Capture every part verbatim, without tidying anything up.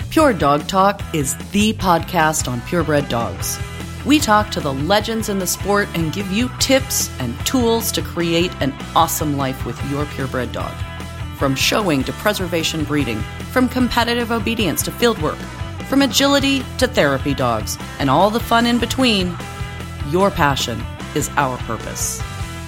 Pure Dog Talk is the podcast on purebred dogs. We talk to the legends in the sport and give you tips and tools to create an awesome life with your purebred dog. From showing to preservation breeding, from competitive obedience to fieldwork, from agility to therapy dogs, and all the fun in between, your passion is our purpose.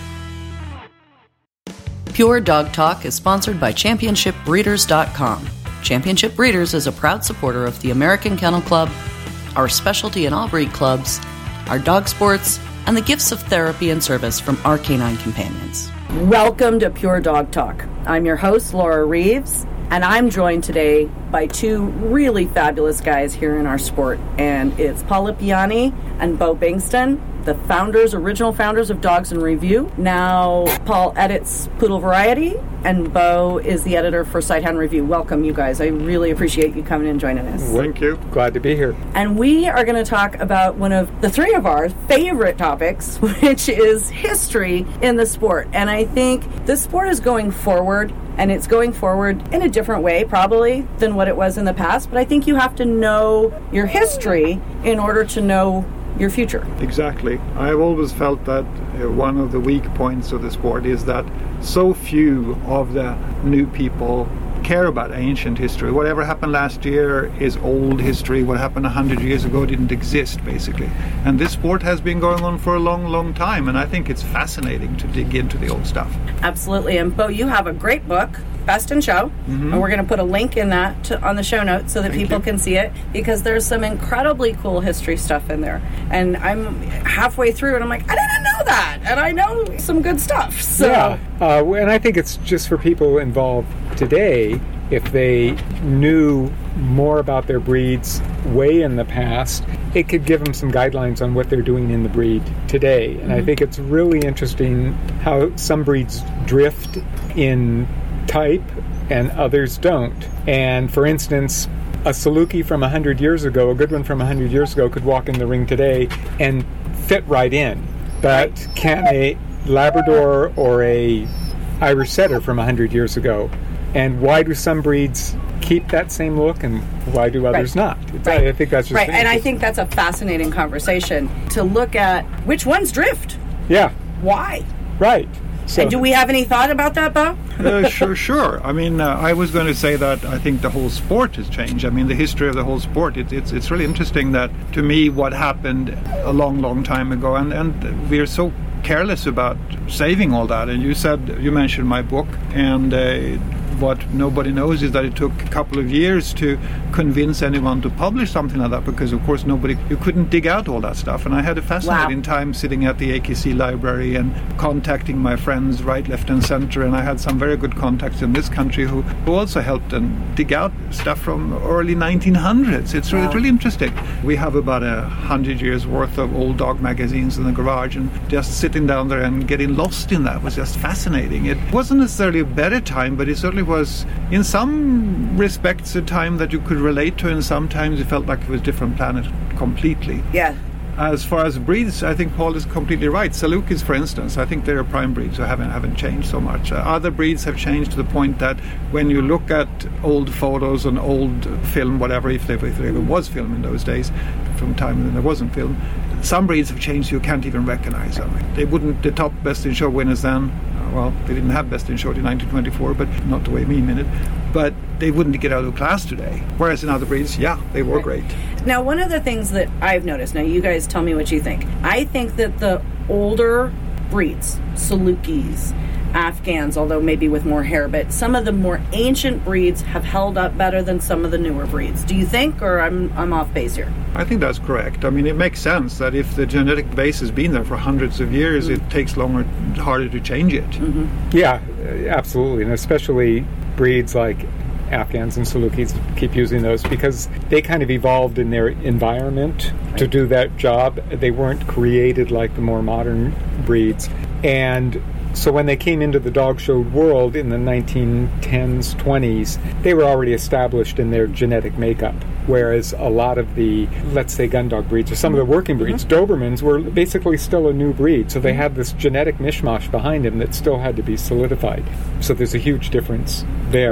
Pure Dog Talk is sponsored by championship breeders dot com. Championship Breeders is a proud supporter of the American Kennel Club, our specialty and all breed clubs, our dog sports, and the gifts of therapy and service from our canine companions. Welcome to Pure Dog Talk. I'm your host, Laura Reeves, and I'm joined today by two really fabulous guys here in our sport, and it's Paul Lipiani and Bo Bingston, the founders, original founders of Dogs in Review. Now, Paul edits Poodle Variety, and Bo is the editor for Sighthound Review. Welcome, you guys. I really appreciate you coming and joining us. Thank you. Glad to be here. And we are going to talk about one of the three of our favorite topics, which is history in the sport. And I think the sport is going forward, and it's going forward in a different way, probably, than what it was in the past. But I think you have to know your history in order to know your future. Exactly. I've always felt that uh, one of the weak points of the sport is that so few of the new people care about ancient history. Whatever happened last year is old history. What happened a hundred years ago didn't exist, basically. And this sport has been going on for a long, long time, and I think it's fascinating to dig into the old stuff. Absolutely. And Bo, you have a great book, Best in Show, mm-hmm. and we're going to put a link in that to, on the show notes so that Thank people you. can see it, because there's some incredibly cool history stuff in there. And I'm halfway through, and I'm like, I didn't know that, and I know some good stuff. So. Yeah, uh, and I think it's just for people involved today, if they knew more about their breeds way in the past, it could give them some guidelines on what they're doing in the breed today. And mm-hmm. I think it's really interesting how some breeds drift in type and others don't. And for instance, a Saluki from one hundred years ago, a good one from one hundred years ago, could walk in the ring today and fit right in. But can a Labrador or a Irish Setter from one hundred years ago? And why do some breeds keep that same look and why do others right. not? Right. I think that's just right. And I think that's a fascinating conversation to look at which ones drift. Yeah. Why? Right. So, and do we have any thought about that, Bo? uh, sure, sure. I mean, uh, I was going to say that I think the whole sport has changed. I mean, the history of the whole sport, it, it's it's really interesting that, to me, what happened a long, long time ago, and, and we're so careless about saving all that. And you said, you mentioned my book, and uh, what nobody knows is that it took a couple of years to convince anyone to publish something like that, because of course nobody, you couldn't dig out all that stuff. And I had a fascinating wow. time sitting at the A K C library and contacting my friends right, left and center, and I had some very good contacts in this country who, who also helped and dig out stuff from early nineteen hundreds. It's really, wow. really interesting. We have about a hundred years worth of old dog magazines in the garage, and just sitting down there and getting lost in that was just fascinating. It wasn't necessarily a better time, but it certainly was, in some respects, a time that you could relate to, and sometimes it felt like it was a different planet completely. Yeah. As far as breeds, I think Paul is completely right. Salukis, for instance, I think they're prime breeds who haven't haven't changed so much. Uh, other breeds have changed to the point that when you look at old photos and old film, whatever, if there, if there was film in those days, from time when there wasn't film, some breeds have changed you can't even recognize them. They wouldn't, the top Best in Show winners then, uh, well, they didn't have Best in Show in nineteen twenty-four, but not the way me mean it, but they wouldn't get out of class today. Whereas in other breeds, yeah, they were great. Now, one of the things that I've noticed, now you guys tell me what you think, I think that the older breeds, Salukis, Afghans, although maybe with more hair, but some of the more ancient breeds have held up better than some of the newer breeds. Do you think, or I'm I'm off base here? I think that's correct. I mean, it makes sense that if the genetic base has been there for hundreds of years, mm-hmm. it takes longer, harder to change it. Mm-hmm. Yeah, absolutely, and especially breeds like Afghans and Salukis, keep using those because they kind of evolved in their environment right. to do that job. They weren't created like the more modern breeds. And so when they came into the dog show world in the nineteen tens, twenties, they were already established in their genetic makeup. Whereas a lot of the, let's say, gun dog breeds, or some of the working breeds, mm-hmm. Dobermans, were basically still a new breed. So they had this genetic mishmash behind them that still had to be solidified. So there's a huge difference there. Right.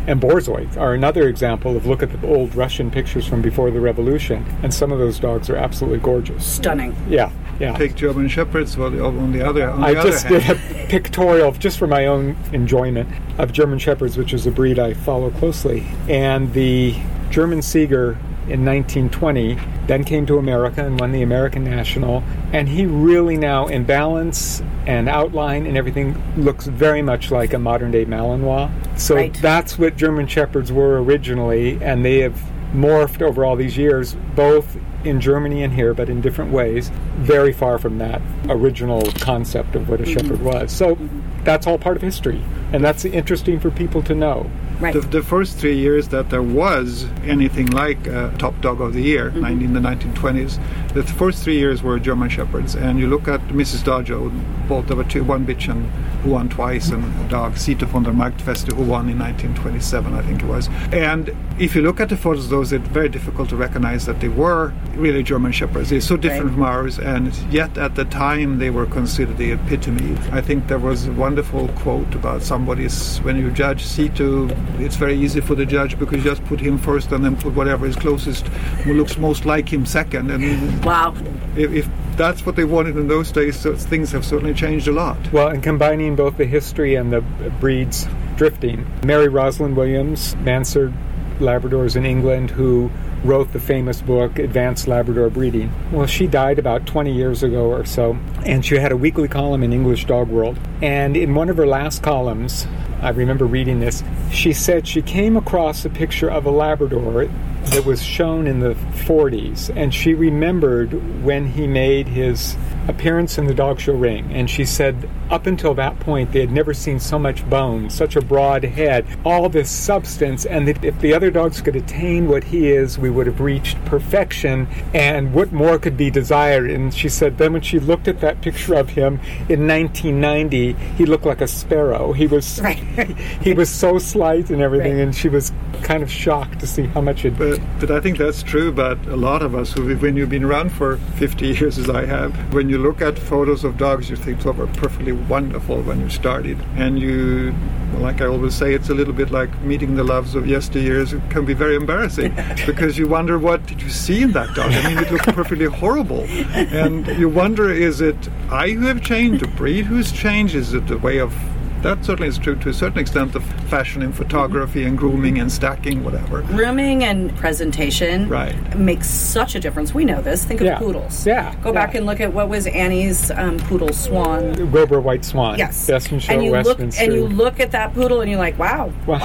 and Borzoi are another example of look at the old Russian pictures from before the revolution, and some of those dogs are absolutely gorgeous. Stunning. Yeah, yeah. Take German Shepherds well, on the other on I the other just hand. did a pictorial, just for my own enjoyment, of German Shepherds, which is a breed I follow closely. And the German Seeger in nineteen twenty then came to America and won the American National, and he really now, in balance and outline and everything, looks very much like a modern-day Malinois. So Right. that's what German Shepherds were originally, and they have morphed over all these years, both in Germany and here, but in different ways, very far from that original concept of what a Mm-hmm. shepherd was. So that's all part of history, and that's interesting for people to know. Right. The, the first three years that there was anything like a top dog of the year, Mm-hmm. nineteen, the nineteen twenties, the first three years were German Shepherds. And you look at Missus Dodjo, both there were two, one bitch who won twice, and a dog, Sita von der Marktfeste, who won in nineteen twenty-seven, I think it was. And if you look at the photos of those, it's very difficult to recognize that they were really German Shepherds. They're so different Right. from ours, and yet at the time they were considered the epitome. I think there was a wonderful quote about somebody's, when you judge Sita, it's very easy for the judge because you just put him first and then put whatever is closest, who looks most like him second. And Wow. if, if that's what they wanted in those days, so things have certainly changed a lot. Well, and combining both the history and the breeds drifting. Mary Rosalind Williams, Mansard Labradors in England, who wrote the famous book Advanced Labrador Breeding. Well, she died about twenty years ago or so, and she had a weekly column in English Dog World. And in one of her last columns, I remember reading this, she said she came across a picture of a Labrador that was shown in the forties, and she remembered when he made his appearance in the dog show ring, and she said up until that point they had never seen so much bone, such a broad head, all this substance, and that if the other dogs could attain what he is, we would have reached perfection, and what more could be desired. And she said then when she looked at that picture of him in nineteen ninety, he looked like a sparrow. He was Right. he was so slight and everything, Right. and she was kind of shocked to see how much it. But, but I think that's true about a lot of us who, when you've been around for fifty years as I have, when you look at photos of dogs, you think they were perfectly wonderful when you started. And you, like I always say, it's a little bit like meeting the loves of yesteryears. It can be very embarrassing because you wonder, what did you see in that dog? I mean, it looks perfectly horrible. And you wonder, is it I who have changed, the breed who's changed? Is it the way of... That certainly is true to a certain extent of fashion and photography and grooming and stacking, whatever. Grooming and presentation Right. makes such a difference. We know this. Think of Yeah. poodles. Yeah, Go back yeah. and look at what was Annie's um, poodle, Swan. Wilbur White Swan. Yes. Best in Show and you look Westminster. and you look at that poodle and you're like, wow. Wow.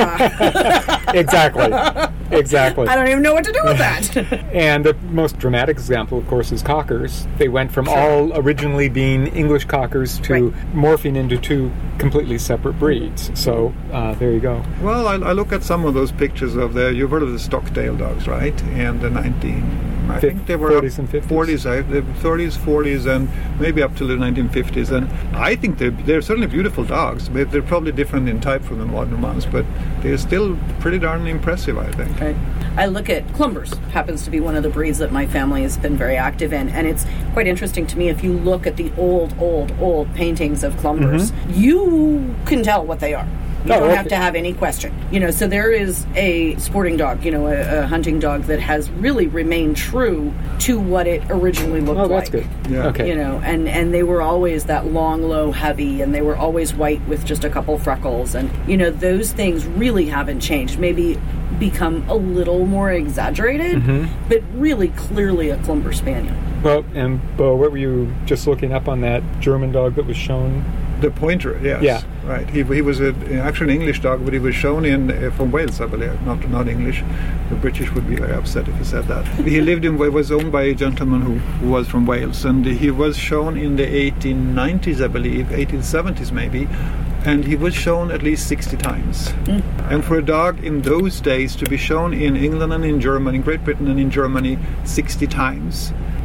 Ah. Exactly. Exactly. I don't even know what to do with that. And the most dramatic example, of course, is cockers. They went from all originally being English cockers to Right. morphing into two completely separate breeds. So uh, there you go. Well, I, I look at some of those pictures of the, you've heard of the Stockdale dogs, right? And the nineteen, I Fif- think they were forties up and fifties. forties, I, the thirties, forties, and maybe up to the nineteen fifties. And I think they're, they're certainly beautiful dogs. But they're probably different in type from the modern ones, but they're still pretty darn impressive, I think. Right. I look at Clumbers, happens to be one of the breeds that my family has been very active in, and it's quite interesting to me. If you look at the old, old, old paintings of Clumbers, you can tell what they are. You Oh, don't okay. have to have any question. You know, so there is a sporting dog, you know, a, a hunting dog that has really remained true to what it originally looked Oh, like. that's good. Yeah. Okay. You know, and, and they were always that long, low, heavy, and they were always white with just a couple freckles. And, you know, those things really haven't changed. Maybe become a little more exaggerated, Mm-hmm. but really clearly a Clumber Spaniel. Well, and Bo, what were you just looking up on that German dog that was shown? The pointer, yes. Yeah. Right. He, he was a, actually an English dog, but he was shown in uh, from Wales, I believe, not not English. The British would be very upset if he said that. He lived in, was owned by a gentleman who, who was from Wales, and he was shown in the eighteen nineties, I believe, eighteen seventies maybe, and he was shown at least sixty times. Mm. And for a dog in those days to be shown in England and in Germany, in Great Britain and in Germany, sixty times,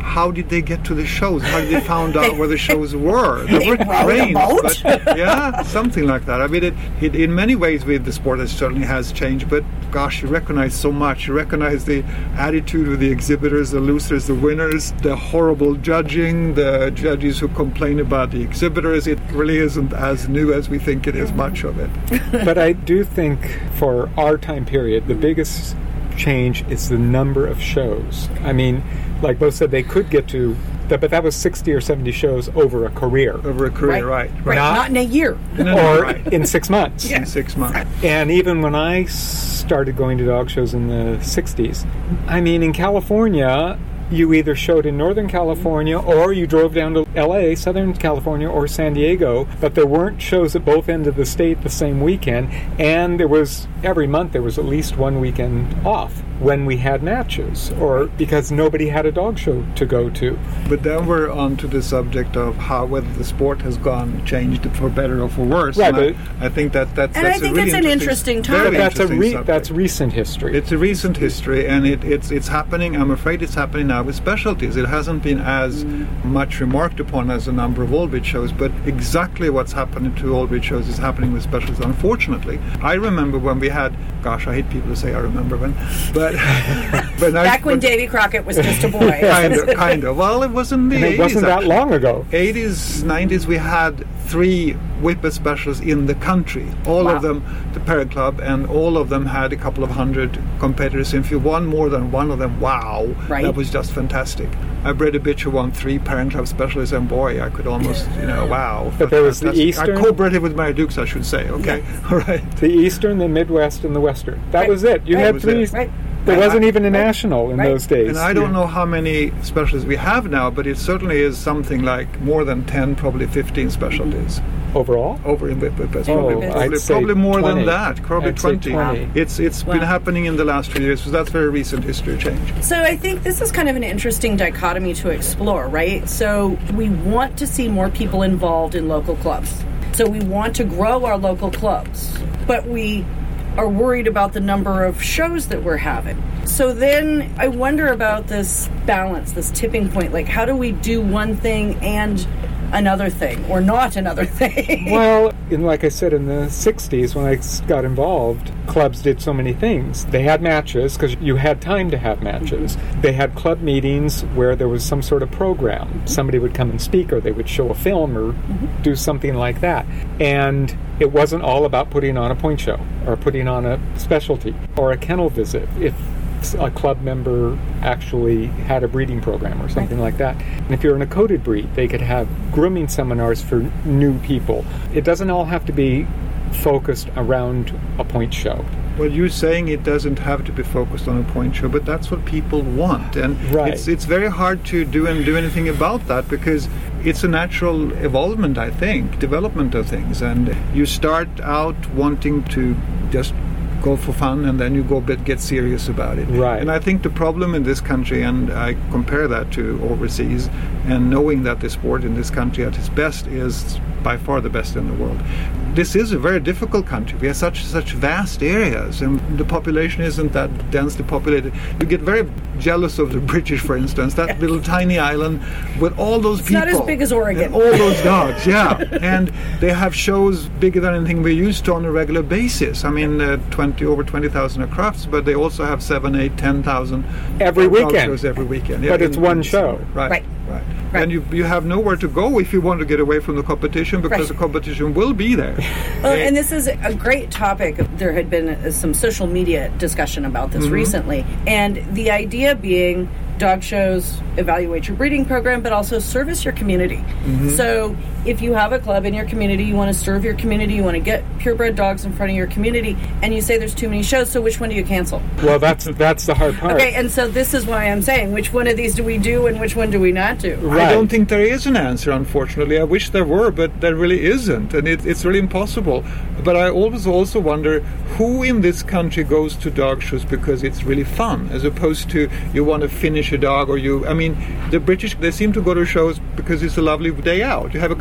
how did they get to the shows? How did they find out where the shows were? They, they were trained, but yeah, something like that. I mean, it, it, in many ways, with the sport, it certainly has changed. But gosh, you recognize so much. You recognize the attitude of the exhibitors, the losers, the winners, the horrible judging, the judges who complain about the exhibitors. It really isn't as new as we think it is, much of it. But I do think for our time period, the biggest change is the number of shows. I mean, like both said, they could get to, that, but that was sixty or seventy shows over a career. Over a career, right. Right, right. Not, not in a year. No, no, or right. in six months. Yeah. In six months. And even when I started going to dog shows in the sixties, I mean, in California, you either showed in Northern California or you drove down to L A, Southern California, or San Diego, but there weren't shows at both ends of the state the same weekend, and there was, every month there was at least one weekend off when we had matches, or because nobody had a dog show to go to. But then we're on to the subject of how, whether the sport has gone, changed for better or for worse. Right, and I, I think that that's, and that's I think a really it's an interesting, interesting topic. very That's a interesting re- that's subject. recent history. It's a recent history, and it, it's it's happening. I'm afraid it's happening now with specialties. It hasn't been as mm. much remarked upon as a number of Allbridge shows, but exactly what's happening to Allbridge shows is happening with specialties, unfortunately. I remember when we had, gosh, I hate people to say I remember when, but... but Back I, when but, Davy Crockett was just a boy. kind of, kind of. Well, it wasn't the and it eighties. wasn't that actually. long ago. eighties, nineties, we had three whippet specialists in the country. All Wow. of them, the Parrot Club, and all of them had a couple of hundred competitors. And if you won more than one of them, wow, Right. that was just fantastic. I bred a bitch who won three Parent Club specialists, and boy, I could almost, you know, wow. But there was the fantastic. Eastern- I co-bred it with Mary Dukes, I should say. Okay, all right. The Eastern, the Midwest, and the Western. That Right. was it. You Right. had That was three. it. Right. There Right. wasn't even a Right. national in Right. those days. And I don't Yeah. know how many specialties we have now, but it certainly is something like more than ten, probably fifteen specialties. Overall? Over in Whippet, Oh, probably, I'd probably, say probably more twenty. than that, probably I'd say twenty. twenty. It's it's Wow. been happening in the last few years, so that's very recent history change. So I think this is kind of an interesting dichotomy to explore, right? So we want to see more people involved in local clubs. So we want to grow our local clubs, but we are worried about the number of shows that we're having. So then I wonder about this balance, this tipping point. Like, how do we do one thing and another thing, or not another thing? Well, in, like I said, in the sixties, when I s- got involved, clubs did so many things. They had matches, because you had time to have matches. Mm-hmm. They had club meetings where there was some sort of program. Mm-hmm. Somebody would come and speak, or they would show a film, or mm-hmm. do something like that. And it wasn't all about putting on a point show, or putting on a specialty, or a kennel visit. If a club member actually had a breeding program or something like that. And if you're in a coated breed, they could have grooming seminars for new people. It doesn't all have to be focused around a point show. Well, you're saying it doesn't have to be focused on a point show, but that's what people want, and Right. it's it's very hard to do and do anything about that, because it's a natural evolvement, I think, development of things, and you start out wanting to just go for fun, and then you go bit get serious about it. Right. And I think the problem in this country, and I compare that to overseas, and knowing that the sport in this country at its best is by far the best in the world. This is a very difficult country. We have such such vast areas, and the population isn't that densely populated. You get very jealous of the British, for instance, that little tiny island with all those It's people. not as big as Oregon. And all those dogs, yeah. And they have shows bigger than anything we're used to on a regular basis. I mean, uh, twenty over twenty thousand are crafts, but they also have seven, eight, ten thousand Every dog weekend. shows every weekend. But it's in- one in show. summer. Right. Right. Right. Right. And you you have nowhere to go if you want to get away from the competition, because Right. the competition will be there. Well, Eh, and this is a great topic. There had been uh, some social media discussion about this Mm-hmm. recently. And the idea being dog shows evaluate your breeding program, but also service your community. Mm-hmm. So if you have a club in your community, you want to serve your community, you want to get purebred dogs in front of your community, and you say there's too many shows, so which one do you cancel? Well, that's that's the hard part. Okay, and so this is why I'm saying, which one of these do we do and which one do we not do? Right. I don't think there is an answer, unfortunately. I wish there were, but there really isn't, and it, it's really impossible. But I always also wonder who in this country goes to dog shows because it's really fun, as opposed to you want to finish a dog, or you. I mean, the British, they seem to go to shows because it's a lovely day out. You have a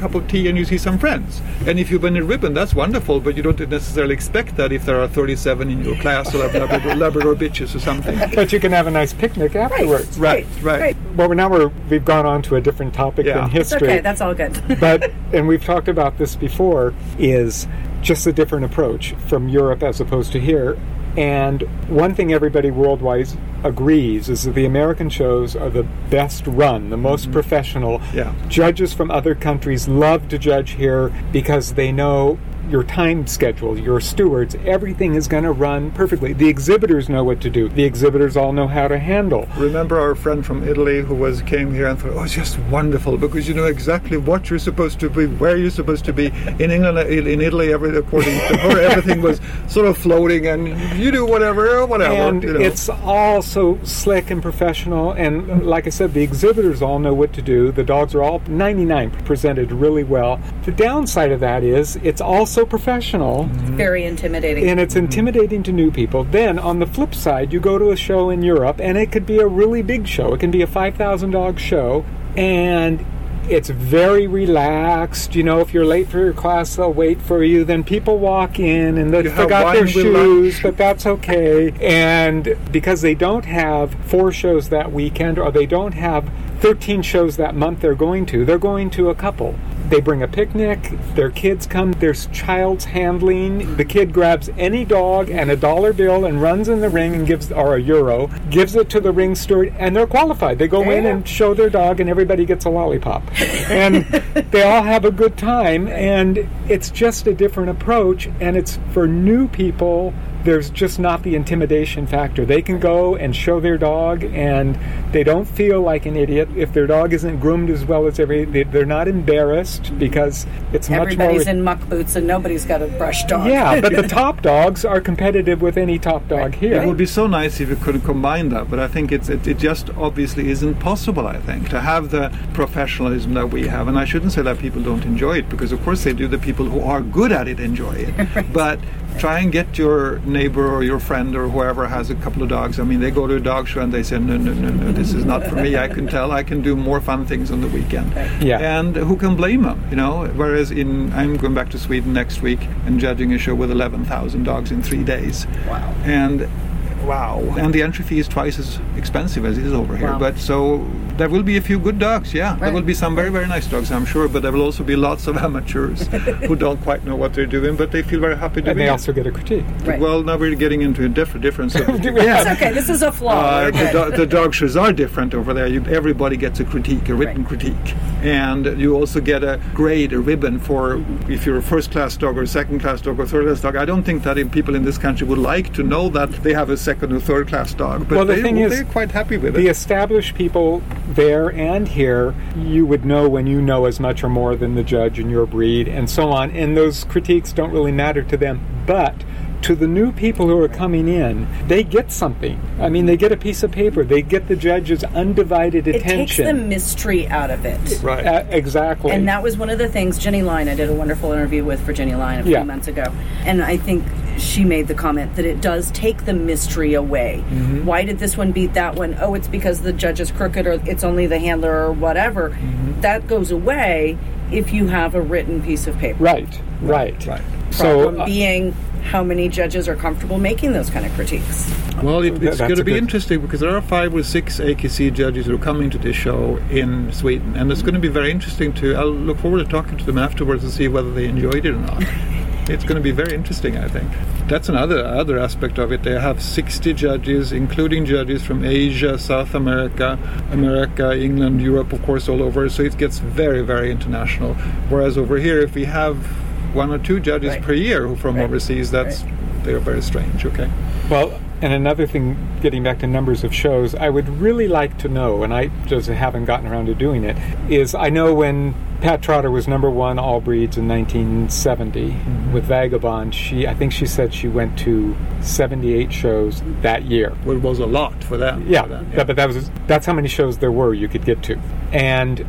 cup of tea and you see some friends. And if you win a ribbon, that's wonderful, but you don't necessarily expect that if there are thirty-seven in your class or Labrador, Labrador bitches or something. But you can have a nice picnic afterwards. Right, right. right. Well, now we're, we've gone on to a different topic Yeah. than history. It's okay, that's all good. But, and we've talked about this before, is just a different approach from Europe as opposed to here. And one thing everybody worldwide agrees is that the American shows are the best run, the most mm-hmm. professional. Yeah. Judges from other countries love to judge here because they know your time schedule, your stewards, everything is going to run perfectly. The exhibitors know what to do. The exhibitors all know how to handle. Remember our friend from Italy who was came here and thought, oh, it's just wonderful because you know exactly what you're supposed to be, where you're supposed to be. In England, in Italy, every, according to her, everything was sort of floating and you do whatever, whatever. And you know. It's all so slick and professional. And like I said, the exhibitors all know what to do. The dogs are all ninety-nine presented really well. The downside of that is it's also professional. Mm-hmm. Very intimidating. And it's Mm-hmm. intimidating to new people. Then, on the flip side, you go to a show in Europe, and it could be a really big show. It can be a five thousand dog show, and it's very relaxed. You know, if you're late for your class, they'll wait for you. Then people walk in, and they You have forgot wine their with shoes, lunch. but that's okay. And because they don't have four shows that weekend, or they don't have thirteen shows that month they're going to, they're going to a couple. They bring a picnic, their kids come, there's child's handling. The kid grabs any dog and a dollar bill and runs in the ring and gives, or a euro, gives it to the ring steward, and they're qualified. They go in Yeah. and show their dog, and everybody gets a lollipop. And they all have a good time, and it's just a different approach, and it's for new people. There's just not the intimidation factor. They can go and show their dog, and they don't feel like an idiot. If their dog isn't groomed as well as every, they, they're not embarrassed because it's much more. Everybody's in muck boots and nobody's got a brush dog. Yeah, but the top dogs are competitive with any top dog Right. here. It would be so nice if you could combine that, but I think it's it, it just obviously isn't possible, I think, to have the professionalism that we have. And I shouldn't say that people don't enjoy it, because of course they do. The people who are good at it enjoy it. Right. But try and get your neighbor or your friend or whoever has a couple of dogs. I mean, they go to a dog show and they say, no, no, no, no, this is not for me. I can tell I can do more fun things on the weekend. Yeah. And who can blame them, you know? Whereas in, I'm going back to Sweden next week and judging a show with eleven thousand dogs in three days. Wow. And wow. And the entry fee is twice as expensive as it is over here. Wow. But so there will be a few good dogs, yeah. There Right. will be some very, very nice dogs, I'm sure. But there will also be lots of amateurs who don't quite know what they're doing, but they feel very happy doing and they it. also get a critique. Right. Well, now we're getting into a diff- different subject. That's okay. This is a flaw. Uh, We're the, good. do- the dog shows are different over there. You, everybody gets a critique, a written Right. critique. And you also get a grade, a ribbon for if you're a first-class dog or a second-class dog or third-class dog. I don't think that in people in this country would like to know that they have a second or third-class dog. But Well, the they, thing is, they're quite happy with The it. established people there and here, you would know when you know as much or more than the judge in your breed and so on, and those critiques don't really matter to them. But to the new people who are coming in, they get something. I mean, they get a piece of paper. They get the judge's undivided It takes attention. the mystery out of it. Right. Uh, exactly. And that was one of the things Jenny Line, I did a wonderful interview with for Jenny Line a few Yeah. months ago. And I think she made the comment that it does take the mystery away. Mm-hmm. Why did this one beat that one? Oh, it's because the judge is crooked, or it's only the handler, or whatever. Mm-hmm. That goes away if you have a written piece of paper. Right, right. Right. So, Problem uh, being how many judges are comfortable making those kind of critiques. Well, it, Th- it's that's going to a be good- interesting because there are five or six A K C judges who are coming to this show in Sweden, and it's going to be very interesting to. I'll look forward to talking to them afterwards and see whether they enjoyed it or not. It's going to be very interesting, I think. That's another other aspect of it. They have sixty judges, including judges from Asia, South America, America, England, Europe, of course, all over. So it gets very, very international. Whereas over here, if we have one or two judges Right. per year who from Right. overseas, that's they're very strange. Okay. Well, and another thing, getting back to numbers of shows, I would really like to know, and I just haven't gotten around to doing it, is I know when Pat Trotter was number one all breeds in nineteen seventy Mm-hmm. with Vagabond, she I think she said she went to seventy-eight shows that year. Well, it was a lot for them. Yeah, for them, that- but that was that's how many shows there were you could get to. And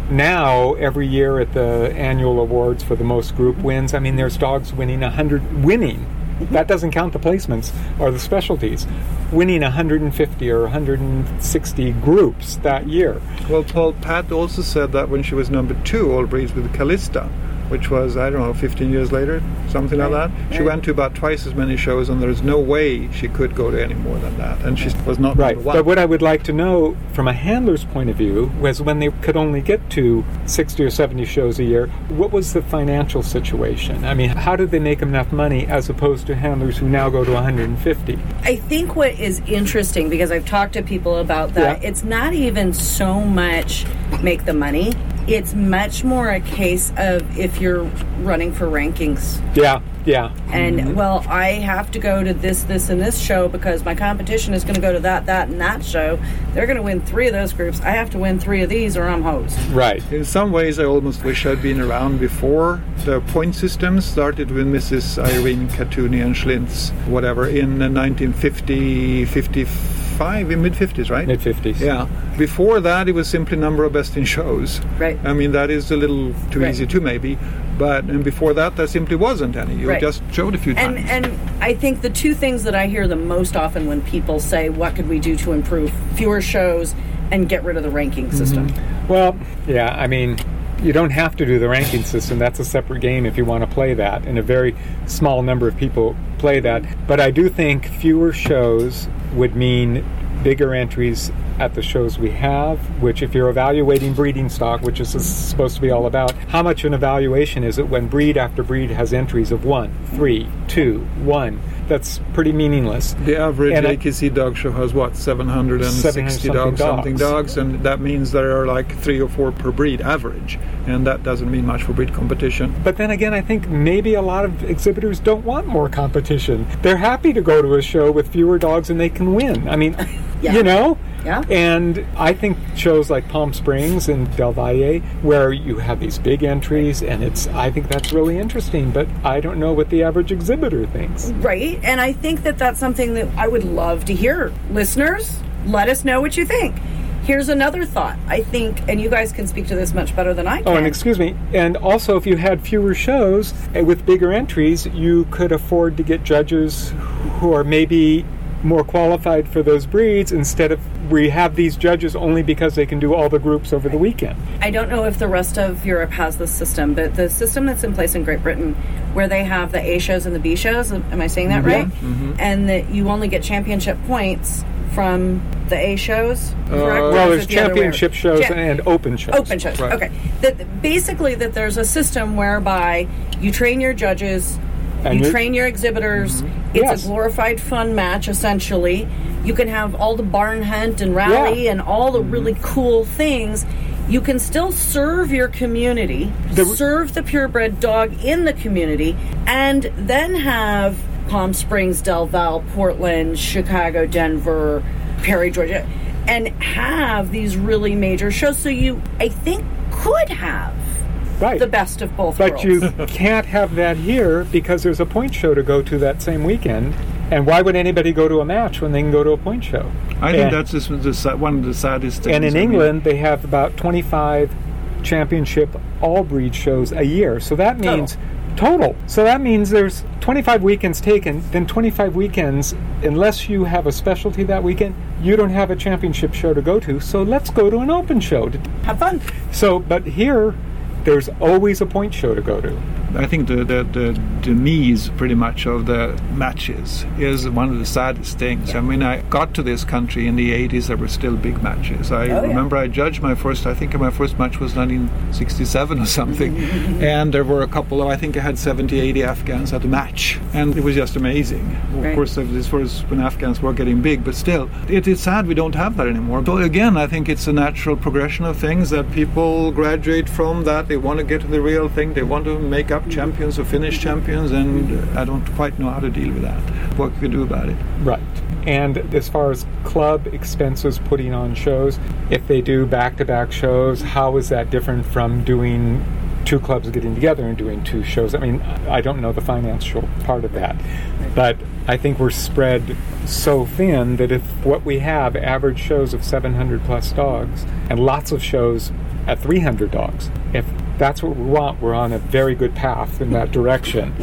now, every year at the annual awards for the most group wins, I mean, there's dogs winning one hundred, winning That doesn't count the placements or the specialties. Winning one hundred fifty or one hundred sixty groups that year. Well, Paul, Pat also said that when she was number two, all breeds with Callista, which was, I don't know, fifteen years later, something right. like that. She right. went to about twice as many shows, and there's no way she could go to any more than that. And she was not right. number one. But what I would like to know from a handler's point of view was when they could only get to sixty or seventy shows a year, what was the financial situation? I mean, how did they make enough money as opposed to handlers who now go to one hundred fifty? I think what is interesting, because I've talked to people about that, yeah. it's not even so much make the money. It's much more a case of if you're running for rankings. Yeah, yeah. And, mm-hmm. well, I have to go to this, this, and this show because my competition is going to go to that, that, and that show. They're going to win three of those groups. I have to win three of these or I'm hosed. Right. In some ways, I almost wish I'd been around before the point system started with Missus Irene Katuni and Schlintz, whatever, in nineteen fifty, fifty-five, in mid-fifties, right? Mid-fifties. Yeah. Before that, it was simply number of best in shows. Right. I mean, that is a little too right. easy too, maybe. But and before that, there simply wasn't any. You right. just showed a few and, times. And I think the two things that I hear the most often when people say, what could we do to improve fewer shows and get rid of the ranking system? Mm-hmm. Well, yeah, I mean, you don't have to do the ranking system. That's a separate game if you want to play that. And a very small number of people play that. But I do think fewer shows would mean bigger entries at the shows we have, which if you're evaluating breeding stock, which is supposed to be all about, how much an evaluation is it when breed after breed has entries of one, three, two, one? That's pretty meaningless. The average and A K C dog show has, what, seven hundred sixty dogs, something dogs, and that means there are like three or four per breed average, and that doesn't mean much for breed competition. But then again, I think maybe a lot of exhibitors don't want more competition. They're happy to go to a show with fewer dogs and they can win. I mean, yeah. you know? Yeah. And I think shows like Palm Springs and Del Valle, where you have these big entries, and it's, I think that's really interesting, but I don't know what the average exhibitor thinks. Right, and I think that that's something that I would love to hear. Listeners, let us know what you think. Here's another thought. I think, and you guys can speak to this much better than I can. Oh, and excuse me, and also if you had fewer shows with bigger entries, you could afford to get judges who are maybe more qualified for those breeds instead of we have these judges only because they can do all the groups over the weekend. I don't know if the rest of Europe has this system, but the system that's in place in Great Britain, where they have the A shows and the B shows, am I saying that mm-hmm. right? Mm-hmm. And that you only get championship points from the A shows, Uh, correct? Well, Or there's is it the other way championship around? shows Cha- and open shows. Open shows, Right. okay. That basically that there's a system whereby you train your judges, And you you're- train your exhibitors. Mm-hmm. It's Yes. a glorified fun match, essentially. You can have all the barn hunt and rally Yeah. and all the really cool things. You can still serve your community, The- serve the purebred dog in the community, and then have Palm Springs, Del Valle, Portland, Chicago, Denver, Perry, Georgia, and have these really major shows. So you, I think, could have Right. the best of both But worlds. you can't have that here because there's a point show to go to that same weekend. And why would anybody go to a match when they can go to a point show? I think and, that's just the, sa- one of the saddest things. And in I mean, England, they have about twenty-five championship all-breed shows a year. So that means total. So that means there's twenty-five weekends taken, then twenty-five weekends, unless you have a specialty that weekend, you don't have a championship show to go to. So let's go to an open show. to- Have fun. So, but here, there's always a point show to go to. I think the, the, the demise pretty much of the matches is one of the saddest things. Yeah. I mean, I got to this country in the eighties, there were still big matches. I Oh, yeah. remember I judged my first, I think my first match was nineteen sixty-seven or something, and there were a couple of, I think I had seventy, eighty Afghans at a match, and it was just amazing. Of Right. course, this was when Afghans were getting big, but still, it is sad we don't have that anymore. But again, I think it's a natural progression of things that people graduate from that. They want to get to the real thing. They want to make up champions or finish champions, and I don't quite know how to deal with that. What can we do about it? Right. And as far as club expenses putting on shows, if they do back-to-back shows, how is that different from doing two clubs getting together and doing two shows? I mean, I don't know the financial part of that. But I think we're spread so thin that if what we have, average shows of seven hundred plus dogs, and lots of shows at three hundred dogs, if that's what we want. We're on a very good path in that direction.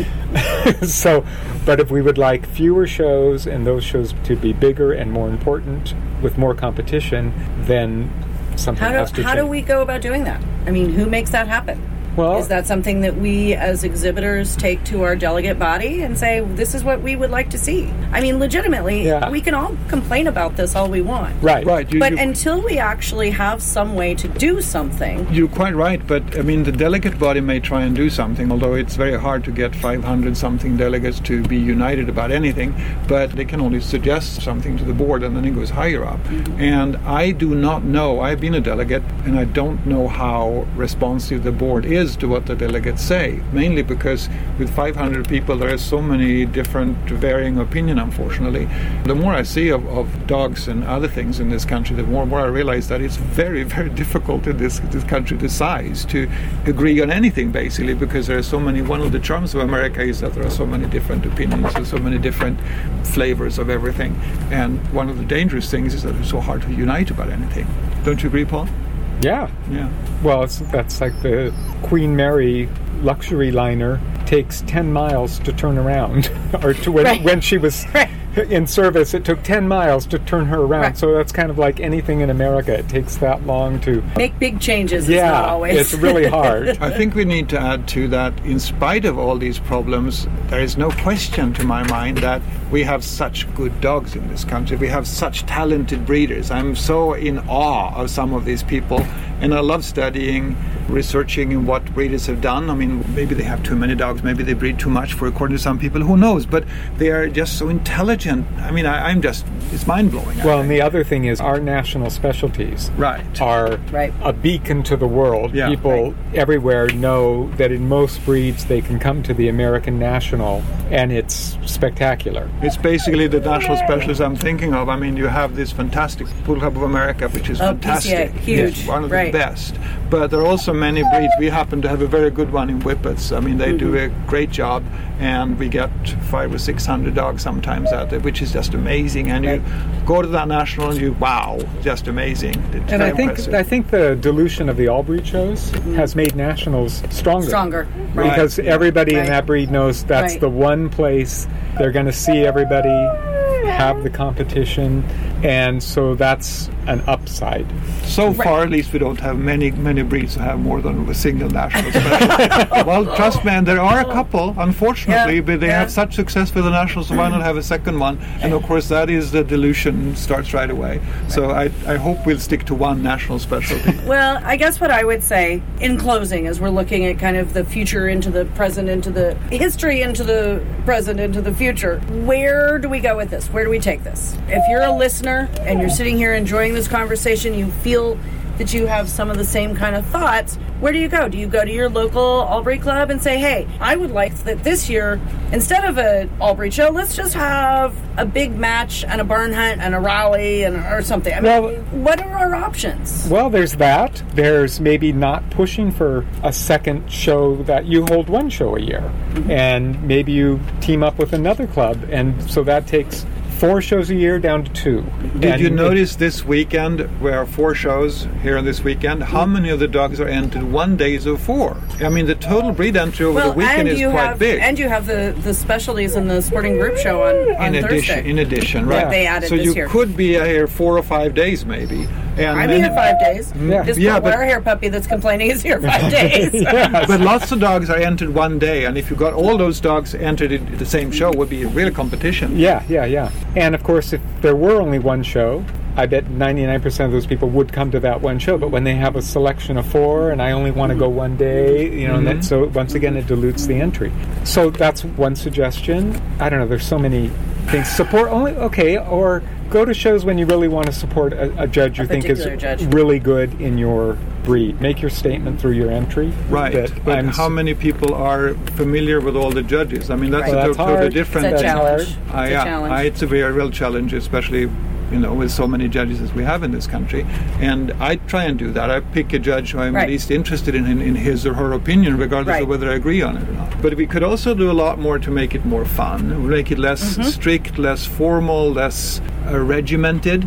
So, but if we would like fewer shows and those shows to be bigger and more important with more competition, then something How do, has to how change. do we go about doing that? I mean, who makes that happen? Well, Is that something that we as exhibitors take to our delegate body and say, this is what we would like to see? I mean, legitimately, Yeah. we can all complain about this all we want. right. Right. You, But you, until we actually have some way to do something, You're quite right, but I mean, the delegate body may try and do something, although it's very hard to get five hundred something delegates to be united about anything, but they can only suggest something to the board and then it goes higher up. Mm-hmm. And I do not know, I've been a delegate, and I don't know how responsive the board is to what the delegates say, mainly because with five hundred people there are so many different varying opinion, unfortunately. The more I see of, of dogs and other things in this country, the more, more I realize that it's very, very difficult in this, this country this size to agree on anything, basically, because there are so many. One of the charms of America is that there are so many different opinions and so many different flavors of everything, and one of the dangerous things is that it's so hard to unite about anything. Don't you agree, Paul? Yeah. Yeah. Well, it's, that's like the Queen Mary luxury liner takes ten miles to turn around. or to when, Right. when she was Right. in service, it took ten miles to turn her around. Right. So that's kind of like anything in America. It takes that long to... make big changes. yeah, It's not always. it's really hard. I think we need to add to that, in spite of all these problems, there is no question to my mind that we have such good dogs in this country. We have such talented breeders. I'm so in awe of some of these people, and I love studying, researching in what breeders have done. I mean, maybe they have too many dogs, maybe they breed too much, for according to some people, who knows, but they are just so intelligent. I mean, I, I'm just, it's mind-blowing. I Well, and think. the other thing is our national specialties Right. are Right. a beacon to the world. Yeah. People everywhere know that in most breeds they can come to the American National and it's spectacular. It's basically the national specialists I'm thinking of. I mean, you have this fantastic Poodle Club of America, which is Oh, P C A, fantastic. huge, It's one of right. the best. But there are also many breeds. We happen to have a very good one in Whippets. I mean, they do a great job, and we get five or six hundred dogs sometimes out there, which is just amazing. And you go to that national, and you wow, just amazing. It's And very I think impressive. I think the dilution of the all breed shows has made nationals stronger. Stronger. Right. Because Right. everybody Right. in that breed knows that's Right. the one place they're going to see everybody have the competition, and so that's an upside. So far, at least, we don't have many many breeds that have more than a single national special. Well, trust me, and there are a couple, unfortunately, Yeah, but they yeah. have such success with the nationals, so why not have a second one? And of course, that is the dilution starts right away. So I, I hope we'll stick to one national specialty. Well, I guess what I would say in closing, as we're looking at kind of the future into the present, into the history, into the present, into the future, where do we go with this? Where do we take this? If you're a listener and you're sitting here enjoying this conversation, you feel that you have some of the same kind of thoughts, where do you go? Do you go to your local all-breed club and say, hey, I would like that this year, instead of an all-breed show, let's just have a big match and a barn hunt and a rally and or something. I mean, Well- what are our options? Well, there's that. There's maybe not pushing for a second show, that you hold one show a year. And maybe you team up with another club, and so that takes four shows a year down to two. Did And you it- notice this weekend, where are four shows here on this weekend, how many of the dogs are entered one days of four? I mean, the total breed entry over the weekend and is you quite have, big. And you have the, the specialties in the sporting group show on, on in Thursday. addition, in addition, right? They added so this you year. could be here four or five days, maybe. And I'm many- here five days. Yeah. Just Yeah, but but- our hair puppy that's complaining is here five days. Yes. But lots of dogs are entered one day, and if you got all those dogs entered in the same show, it would be a real competition. Yeah, yeah, yeah. And of course, if there were only one show, I bet ninety-nine percent of those people would come to that one show. But when they have a selection of four, and I only want to go one day, you know, and that, so once again, it dilutes the entry. So that's one suggestion. I don't know. There's so many things. Support only, okay, or go to shows when you really want to support a, a judge you A think is particular judge. really good in your breed. Make your statement through your entry. Right, that but I'm how s- many people are familiar with all the judges? I mean, that's Right. a Well, to- that's totally hard. different It's a thing. challenge. hard. Uh, It's a yeah, challenge. uh, it's a very real challenge, especially you know with so many judges as we have in this country. And I try and do that. I pick a judge who I'm Right. at least interested in, in in his or her opinion, regardless Right. of whether I agree on it or not. But we could also do a lot more to make it more fun, make it less Mm-hmm. strict, less formal, less uh, regimented.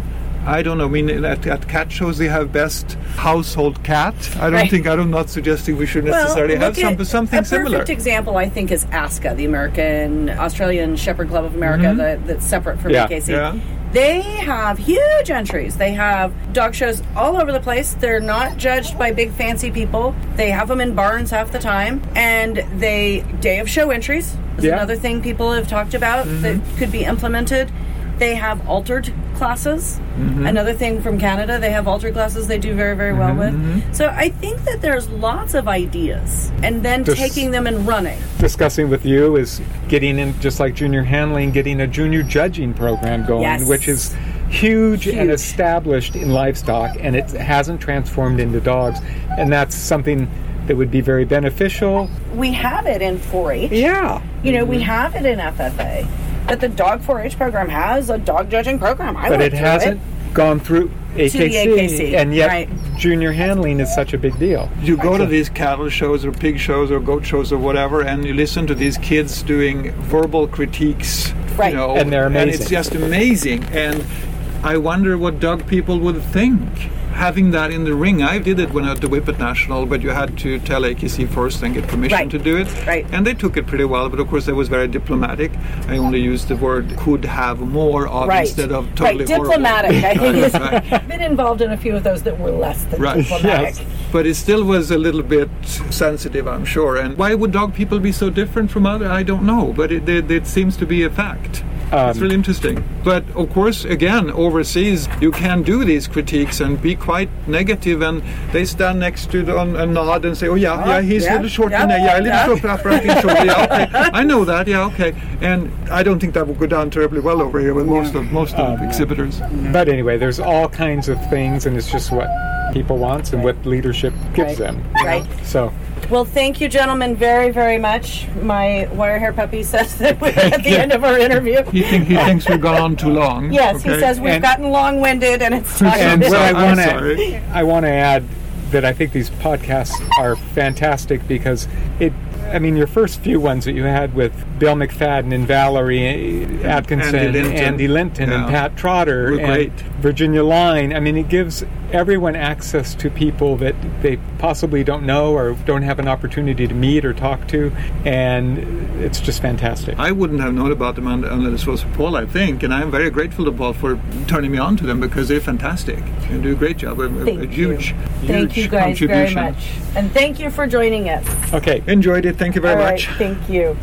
I don't know. I mean, at, at cat shows they have best household cat. I don't Right. think. I'm not suggesting we should necessarily well, have some, but something a similar. perfect example, I think, is ASCA, the American Australian Shepherd Club of America, Mm-hmm. that, that's separate from Yeah. A K C. Yeah. They have huge entries. They have dog shows all over the place. They're not judged by big fancy people. They have them in barns half the time, and they day of show entries is Yeah. another thing people have talked about Mm-hmm. that could be implemented. They have altered classes. Mm-hmm. Another thing from Canada, they have altered classes they do very, very well Mm-hmm. with. So I think that there's lots of ideas, and then This- taking them and running. Discussing with you is getting in, just like junior handling, getting a junior judging program going, Yes. which is huge, and Huge. established in livestock, and it hasn't transformed into dogs. And that's something that would be very beneficial. We have it in four H. Yeah. You know, we have it in F F A. But the Dog four H program has a dog judging program. I But went it through hasn't gone through A K C, To the A K C, and yet right. junior handling is such a big deal. You go to these cattle shows or pig shows or goat shows or whatever, and you listen to these kids doing verbal critiques. Right. You know, And they're And it's amazing. just amazing. And I wonder what dog people would think having that in the ring. I did it when I had the Whippet National, but you had to tell A K C first and get permission Right. to do it. Right. And they took it pretty well, but of course I was very diplomatic. I only used the word could have more of Right. instead of totally right. horrible. Diplomatic. I think is Right. I've been involved in a few of those that were less than Right. diplomatic. Yes. But it still was a little bit sensitive, I'm sure. And why would dog people be so different from other? I don't know, but it, it, it seems to be a fact. it's Um, really interesting. But of course, again, overseas, you can do these critiques and be quite negative, and they stand next to the, and, and nod and say, "Oh yeah, yeah, he's yeah, a little short, yeah, in there, yeah, a little yeah. short, upright in shoulder, yeah, okay, I know that, yeah, okay." And I don't think that would go down terribly well over here with most of most of the exhibitors. But anyway, there's all kinds of things, and it's just what people want and what leadership gives Right. them. Right. So, Well, thank you, gentlemen, very, very much. My wire hair puppy says that we're at the end of our interview. He, think, he thinks we've gone on too long. Yes, he okay? says we've And- gotten long-winded, and it's time and to what I I'm want sorry. to I want to add that I think these podcasts are fantastic because it. I mean, your first few ones that you had with Bill McFadden and Valerie Atkinson, Andy Linton. Andy Linton and Yeah. Pat Trotter, Were and great. Virginia Line. I mean, it gives everyone access to people that they possibly don't know or don't have an opportunity to meet or talk to, and it's just fantastic. I wouldn't have known about them un- unless it was for Paul, I think, and I'm very grateful to Paul for turning me on to them because they're fantastic and do a great job. A, a- Thank a huge, you. huge Thank you guys very contribution. much. And thank you for joining us. Okay. Enjoyed it. Thank you very All right, much. thank you.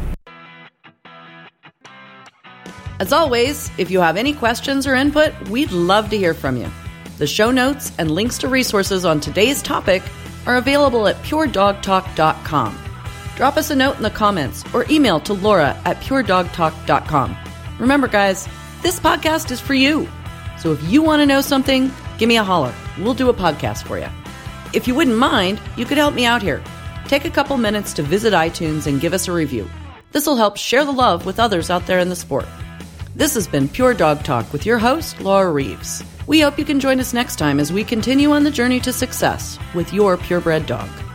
As always, if you have any questions or input, we'd love to hear from you. The show notes and links to resources on today's topic are available at pure dog talk dot com. Drop us a note in the comments or email to Laura at pure dog talk dot com. Remember, guys, this podcast is for you. So if you want to know something, give me a holler. We'll do a podcast for you. If you wouldn't mind, you could help me out here. Take a couple minutes to visit iTunes and give us a review. This will help share the love with others out there in the sport. This has been Pure Dog Talk with your host, Laura Reeves. We hope you can join us next time as we continue on the journey to success with your purebred dog.